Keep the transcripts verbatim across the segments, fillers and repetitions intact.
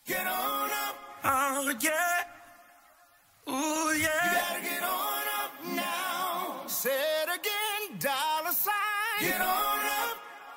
Get on up. Oh, yeah. Ooh, yeah. You gotta get on up now. Say it again, dollar sign. Get on up.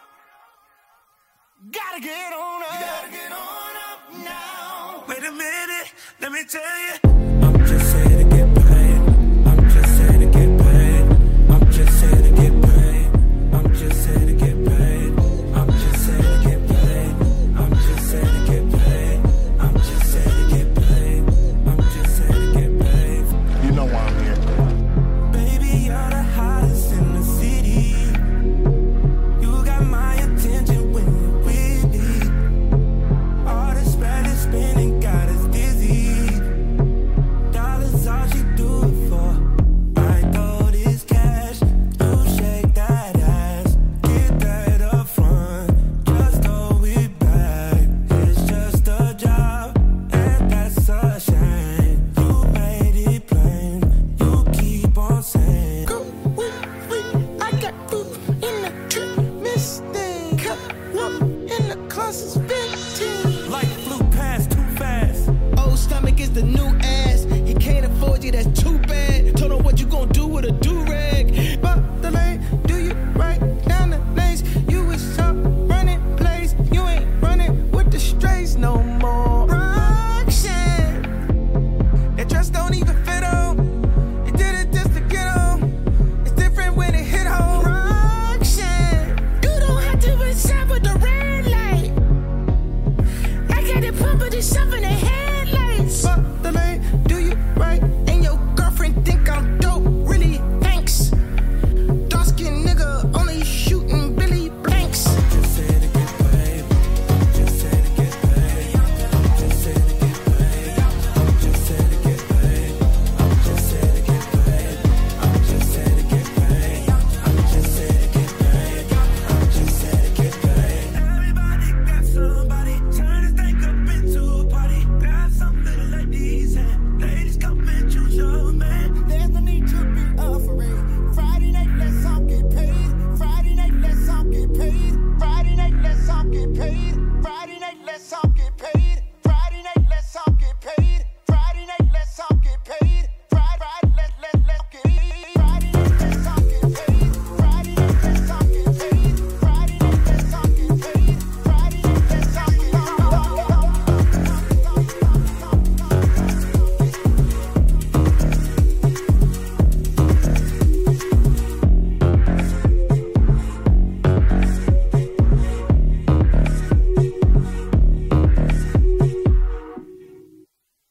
Gotta get on up. You gotta get on up now. Wait a minute, let me tell you. I'm just here to get paid. I'm just here to get paid. I'm just here to get paid. I'm just here to get paid. I'm just here to get paid. I'm just here to get paid. I'm just here to get paid. I'm just here to get paid. You know why I'm here. Baby, you're the hottest in the city. You got my attention when you're with me. All this Spanish spinning got us dizzy. Dollars all she do it for. I throw this cash, you shake that ass. Get that up front, just throw it back. It's just a job, and that's a shame. You made it plain, you keep on saying. Go with me, I got food in the trip, Mustang. Cup up in the closet's fifteen. Life flew past too fast. Old stomach is the new ass. He can't afford you, that's too bad. Told him what you gon' do with a do-rag. But the lane, do you right down the lanes? You was up running plays. You ain't running with the strays no more. Roxanne, that dress don't even fit on. You did it just to get on. It's different when it hit home. Roxanne, you don't have to reserve with the red light. I got it pumping to something.